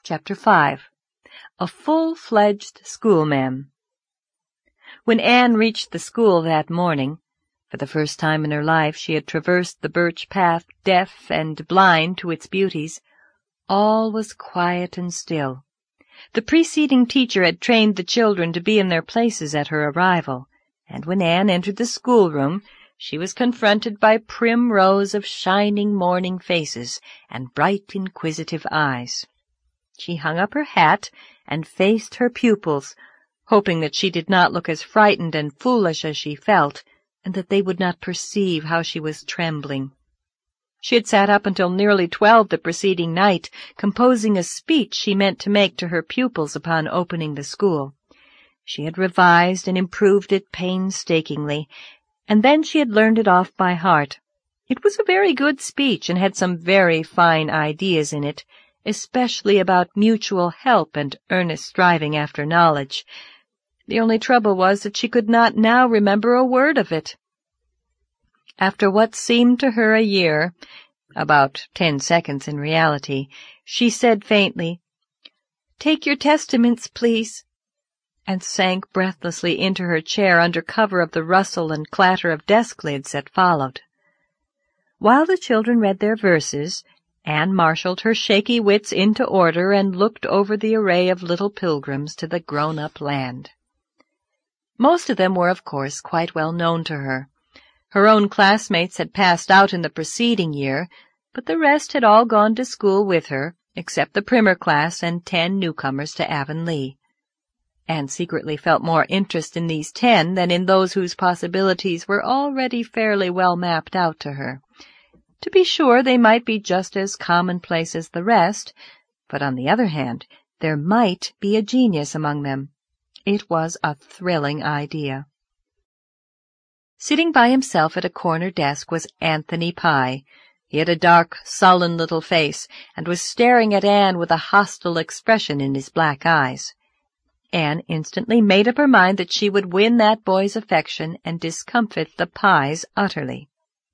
Chapter 5. A Full-Fledged Schoolma'am. When Anne reached the school that morning, for the first time in her life she had traversed the birch path deaf and blind to its beauties, all was quiet and still. The preceding teacher had trained the children to be in their places at her arrival, and when Anne entered the schoolroom, she was confronted by prim rows of shining morning faces and bright, inquisitive eyes. She hung up her hat and faced her pupils, hoping that she did not look as frightened and foolish as she felt, and that they would not perceive how she was trembling. She had sat up until nearly 12 the preceding night, composing a speech she meant to make to her pupils upon opening the school. She had revised and improved it painstakingly, and then she had learned it off by heart. It was a very good speech and had some very fine ideas in it, especially about mutual help and earnest striving after knowledge. The only trouble was that she could not now remember a word of it. After what seemed to her a year, about 10 seconds in reality, she said faintly, "Take your Testaments, please," and sank breathlessly into her chair under cover of the rustle and clatter of desk lids that followed. While the children read their verses, Anne marshaled her shaky wits into order and looked over the array of little pilgrims to the grown-up land. Most of them were, of course, quite well known to her. Her own classmates had passed out in the preceding year, but the rest had all gone to school with her, except the primer class and 10 newcomers to Avonlea. Anne secretly felt more interest in these 10 than in those whose possibilities were already fairly well mapped out to her. To be sure, they might be just as commonplace as the rest, but on the other hand, there might be a genius among them. It was a thrilling idea. Sitting by himself at a corner desk was Anthony Pye. He had a dark, sullen little face, and was staring at Anne with a hostile expression in his black eyes. Anne instantly made up her mind that she would win that boy's affection and discomfit the Pyes utterly.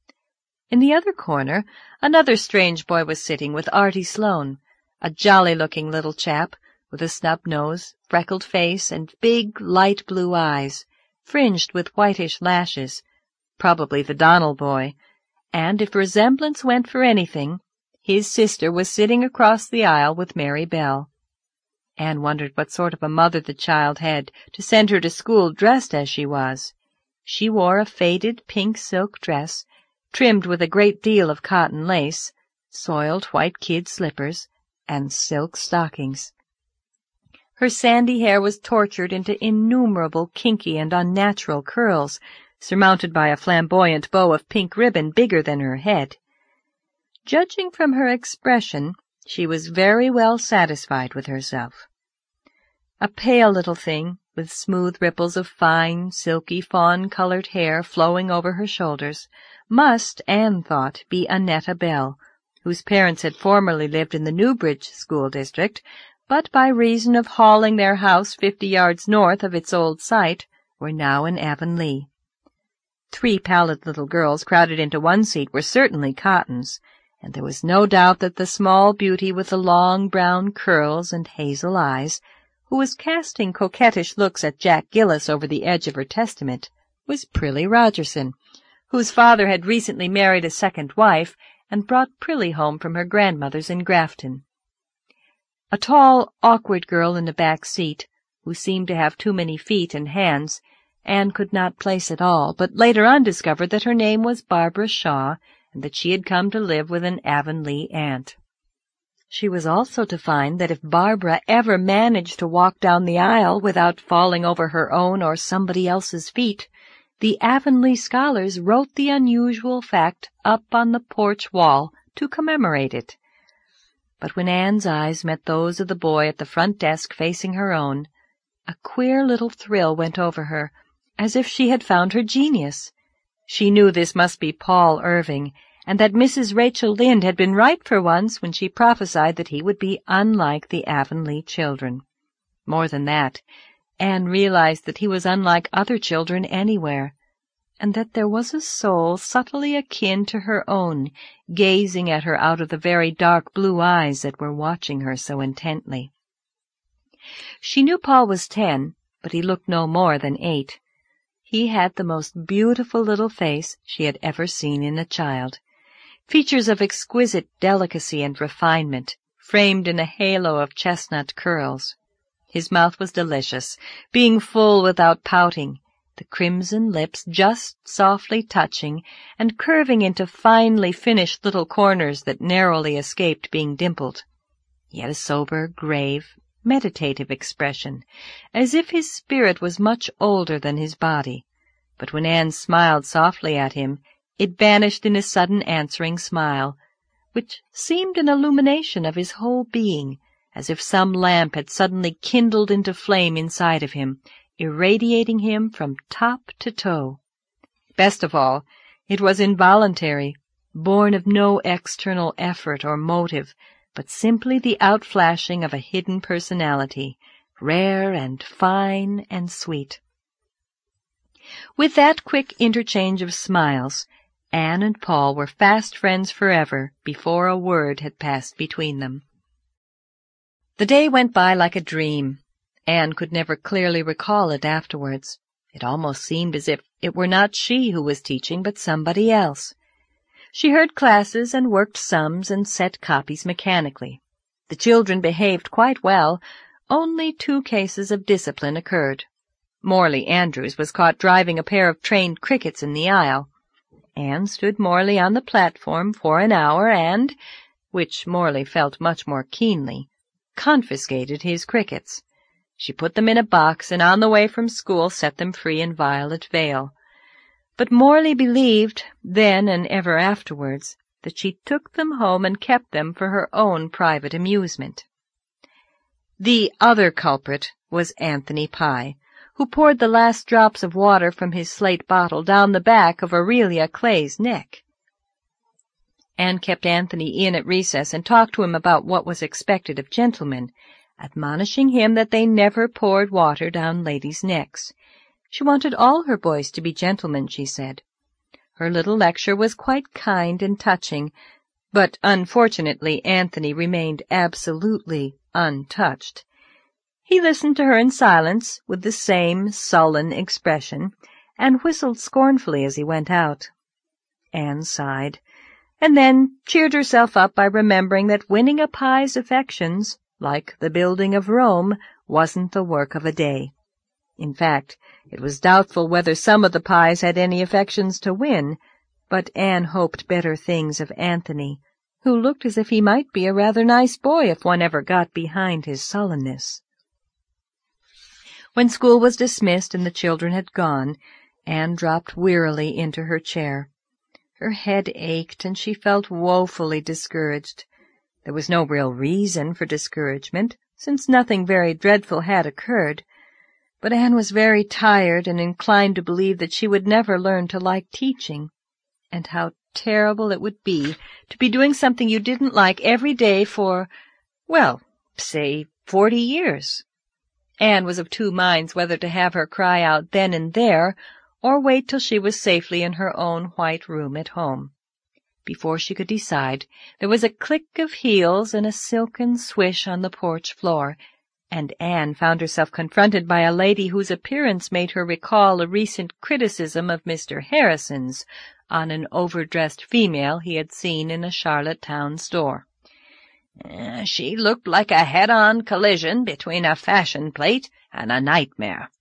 In the other corner, another strange boy was sitting with Artie Sloane, a jolly-looking little chap with a snub nose, freckled face, and big, light blue eyes, fringed with whitish lashes, probably the Donnell boy, and if resemblance went for anything, his sister was sitting across the aisle with Mary Bell. Anne wondered what sort of a mother the child had to send her to school dressed as she was. She wore a faded pink silk dress, trimmed with a great deal of cotton lace, soiled white kid slippers, and silk stockings. Her sandy hair was tortured into innumerable kinky and unnatural curls, surmounted by a flamboyant bow of pink ribbon bigger than her head. Judging from her expression, she was very well satisfied with herself. A pale little thing, with smooth ripples of fine, silky, fawn-colored hair flowing over her shoulders, must, Anne thought, be Annetta Bell, whose parents had formerly lived in the Newbridge school district, but by reason of hauling their house 50 yards north of its old site, were now in Avonlea. 3 pallid little girls crowded into one seat were certainly Cottons, and there was no doubt that the small beauty with the long brown curls and hazel eyes, who was casting coquettish looks at Jack Gillis over the edge of her Testament, was Prillie Rogerson, whose father had recently married a second wife and brought Prillie home from her grandmother's in Grafton. A tall, awkward girl in the back seat, who seemed to have too many feet and hands, Anne could not place at all, but later on discovered that her name was Barbara Shaw, and that she had come to live with an Avonlea aunt. She was also to find that if Barbara ever managed to walk down the aisle without falling over her own or somebody else's feet, the Avonlea scholars wrote the unusual fact up on the porch wall to commemorate it. But when Anne's eyes met those of the boy at the front desk facing her own, a queer little thrill went over her, as if she had found her genius. She knew this must be Paul Irving, and that Mrs. Rachel Lynde had been right for once when she prophesied that he would be unlike the Avonlea children. More than that, Anne realized that he was unlike other children anywhere, and that there was a soul subtly akin to her own, gazing at her out of the very dark blue eyes that were watching her so intently. She knew Paul was 10, but he looked no more than 8. He had the most beautiful little face she had ever seen in a child, features of exquisite delicacy and refinement, framed in a halo of chestnut curls. His mouth was delicious, being full without pouting, the crimson lips just softly touching and curving into finely finished little corners that narrowly escaped being dimpled. He had a sober, grave, meditative expression, as if his spirit was much older than his body. But when Anne smiled softly at him, it vanished in a sudden answering smile, which seemed an illumination of his whole being, as if some lamp had suddenly kindled into flame inside of him, irradiating him from top to toe. Best of all, it was involuntary, born of no external effort or motive, but simply the outflashing of a hidden personality, rare and fine and sweet. With that quick interchange of smiles, Anne and Paul were fast friends forever before a word had passed between them. The day went by like a dream. Anne could never clearly recall it afterwards. It almost seemed as if it were not she who was teaching, but somebody else. She heard classes and worked sums and set copies mechanically. The children behaved quite well. Only 2 cases of discipline occurred. Morley Andrews was caught driving a pair of trained crickets in the aisle. Anne stood Morley on the platform for an hour and, which Morley felt much more keenly, confiscated his crickets. She put them in a box and on the way from school set them free in Violet Vale. But Morley believed, then and ever afterwards, that she took them home and kept them for her own private amusement. The other culprit was Anthony Pye, who poured the last drops of water from his slate bottle down the back of Aurelia Clay's neck. Anne kept Anthony in at recess and talked to him about what was expected of gentlemen, admonishing him that they never poured water down ladies' necks. She wanted all her boys to be gentlemen, she said. Her little lecture was quite kind and touching, but unfortunately Anthony remained absolutely untouched. He listened to her in silence, with the same sullen expression, and whistled scornfully as he went out. Anne sighed, and then cheered herself up by remembering that winning a Pye's affections, like the building of Rome, wasn't the work of a day. In fact, it was doubtful whether some of the Pyes had any affections to win, but Anne hoped better things of Anthony, who looked as if he might be a rather nice boy if one ever got behind his sullenness. When school was dismissed and the children had gone, Anne dropped wearily into her chair. Her head ached, and she felt woefully discouraged. There was no real reason for discouragement, since nothing very dreadful had occurred, but Anne was very tired and inclined to believe that she would never learn to like teaching, and how terrible it would be to be doing something you didn't like every day for, well, say 40 years. Anne was of 2 minds whether to have her cry out then and there, or wait till she was safely in her own white room at home. Before she could decide, there was a click of heels and a silken swish on the porch floor, and Anne found herself confronted by a lady whose appearance made her recall a recent criticism of Mr. Harrison's on an overdressed female he had seen in a Charlottetown store. She looked like a head-on collision between a fashion plate and a nightmare.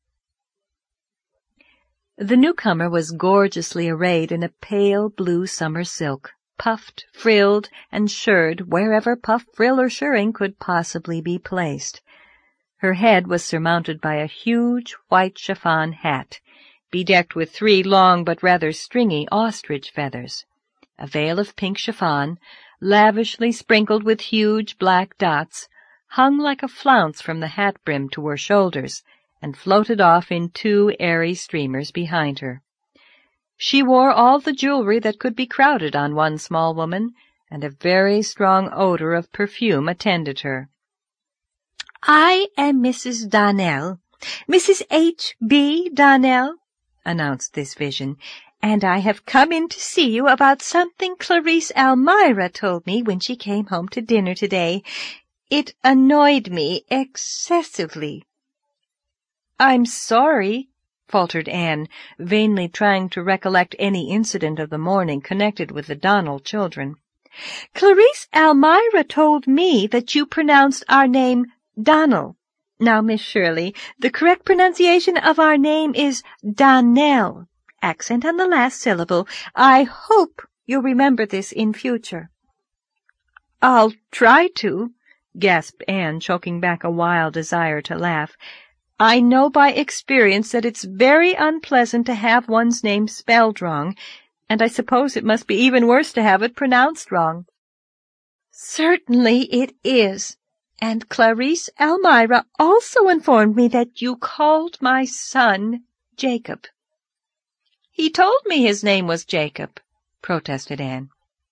The newcomer was gorgeously arrayed in a pale blue summer silk, puffed, frilled, and shirred wherever puff, frill, or shirring could possibly be placed. Her head was surmounted by a huge white chiffon hat, bedecked with 3 long but rather stringy ostrich feathers. A veil of pink chiffon, lavishly sprinkled with huge black dots, hung like a flounce from the hat brim to her shoulders, and floated off in 2 airy streamers behind her. She wore all the jewelry that could be crowded on one small woman, and a very strong odor of perfume attended her. "I am Mrs. Donnell, Mrs. H.B. Donnell," announced this vision, and I have come in to see you about something Clarice Almira told me when she came home to dinner today. It annoyed me excessively." "I'm sorry," faltered Anne, vainly trying to recollect any incident of the morning connected with the Donnell children. "Clarice Almira told me that you pronounced our name Donnell. Now, Miss Shirley, the correct pronunciation of our name is Donnell, accent on the last syllable. I hope you'll remember this in future." "I'll try to," gasped Anne, choking back a wild desire to laugh. "I know by experience that it's very unpleasant to have one's name spelled wrong, and I suppose it must be even worse to have it pronounced wrong." "Certainly it is. And Clarice Almira also informed me that you called my son Jacob." "He told me his name was Jacob," protested Anne.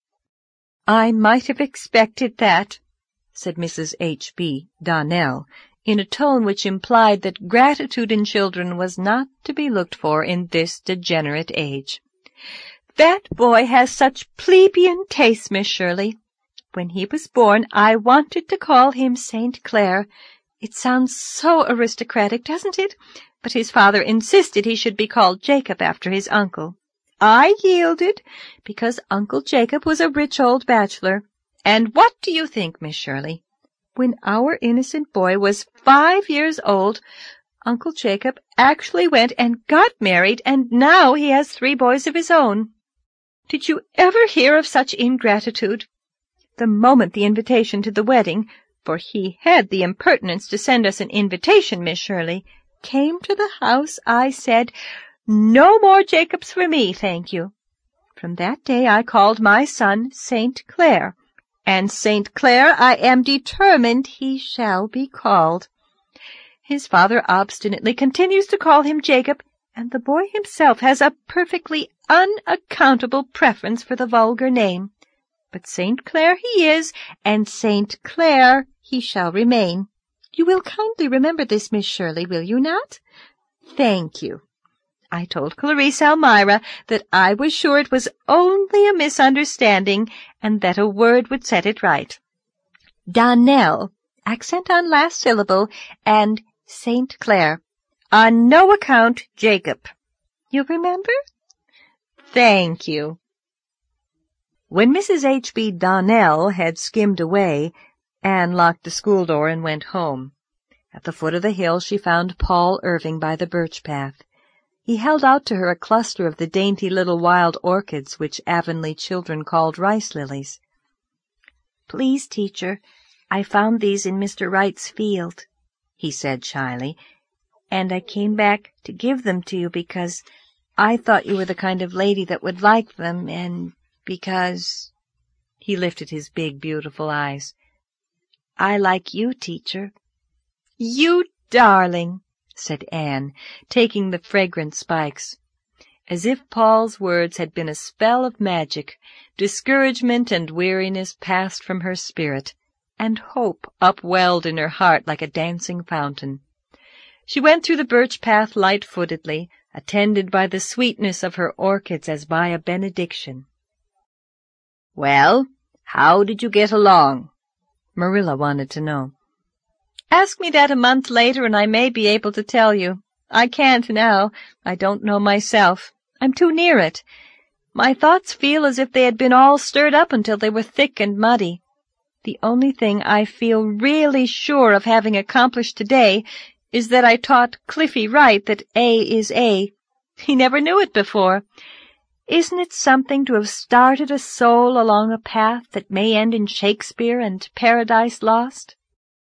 "I might have expected that," said Mrs. H.B. Donnell, in a tone which implied that gratitude in children was not to be looked for in this degenerate age. "That boy has such plebeian tastes, Miss Shirley. When he was born, I wanted to call him St. Clair. It sounds so aristocratic, doesn't it? But his father insisted he should be called Jacob after his uncle. I yielded, because Uncle Jacob was a rich old bachelor. And what do you think, Miss Shirley? When our innocent boy was 5 years old, Uncle Jacob actually went and got married, and now he has 3 boys of his own. Did you ever hear of such ingratitude? The moment the invitation to the wedding, for he had the impertinence to send us an invitation, Miss Shirley, came to the house, I said, 'No more Jacobs for me, thank you.' From that day I called my son St. Clair, and St. Clair I am determined he shall be called. His father obstinately continues to call him Jacob, and the boy himself has a perfectly unaccountable preference for the vulgar name. But St. Clair he is, and St. Clair he shall remain. You will kindly remember this, Miss Shirley, will you not? Thank you. I told Clarice Almira that I was sure it was only a misunderstanding, and that a word would set it right. Donnell, accent on last syllable, and St. Clair. On no account Jacob. You remember? Thank you." When Mrs. H.B. Donnell had skimmed away, Anne locked the school door and went home. At the foot of the hill she found Paul Irving by the birch path. He held out to her a cluster of the dainty little wild orchids which Avonlea children called rice lilies. "Please, teacher, I found these in Mr. Wright's field," he said shyly, "and I came back to give them to you because I thought you were the kind of lady that would like them, and because—" he lifted his big, beautiful eyes. "I like you, teacher." "You darling," said Anne, taking the fragrant spikes. As if Paul's words had been a spell of magic, discouragement and weariness passed from her spirit, and hope upwelled in her heart like a dancing fountain. She went through the birch path light-footedly, attended by the sweetness of her orchids as by a benediction. "Well, how did you get along?" Marilla wanted to know. "Ask me that a month later and I may be able to tell you. I can't now. I don't know myself. I'm too near it. My thoughts feel as if they had been all stirred up until they were thick and muddy. The only thing I feel really sure of having accomplished today is that I taught Cliffy Wright that A is A. He never knew it before. Isn't it something to have started a soul along a path that may end in Shakespeare and Paradise Lost?"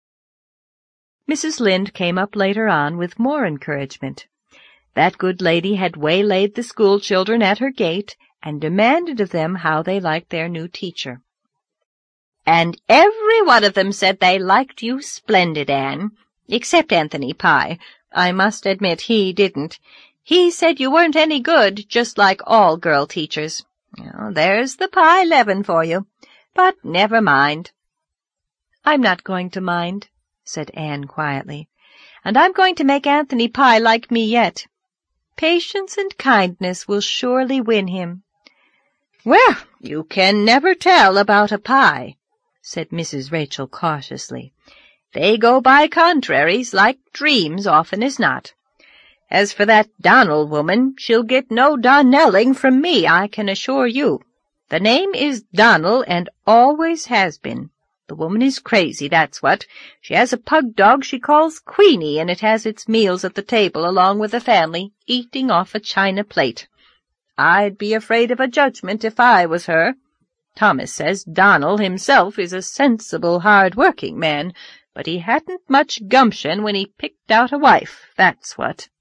Mrs. Lynde came up later on with more encouragement. That good lady had waylaid the school children at her gate and demanded of them how they liked their new teacher. "And every one of them said they liked you splendid, Anne, except Anthony Pye. I must admit he didn't. He said you weren't any good, just like all girl teachers. Well, there's the pie leaven for you. But never mind." "I'm not going to mind," said Anne quietly. "And I'm going to make Anthony Pye like me yet. Patience and kindness will surely win him." "Well, you can never tell about a Pye," said Mrs. Rachel cautiously. "They go by contraries, like dreams, often as not. As for that Donnell woman, she'll get no Donnelling from me, I can assure you. The name is Donnell, and always has been. The woman is crazy, that's what. She has a pug dog she calls Queenie, and it has its meals at the table along with the family, eating off a china plate. I'd be afraid of a judgment if I was her. Thomas says Donnell himself is a sensible, hard-working man, but he hadn't much gumption when he picked out a wife, that's what."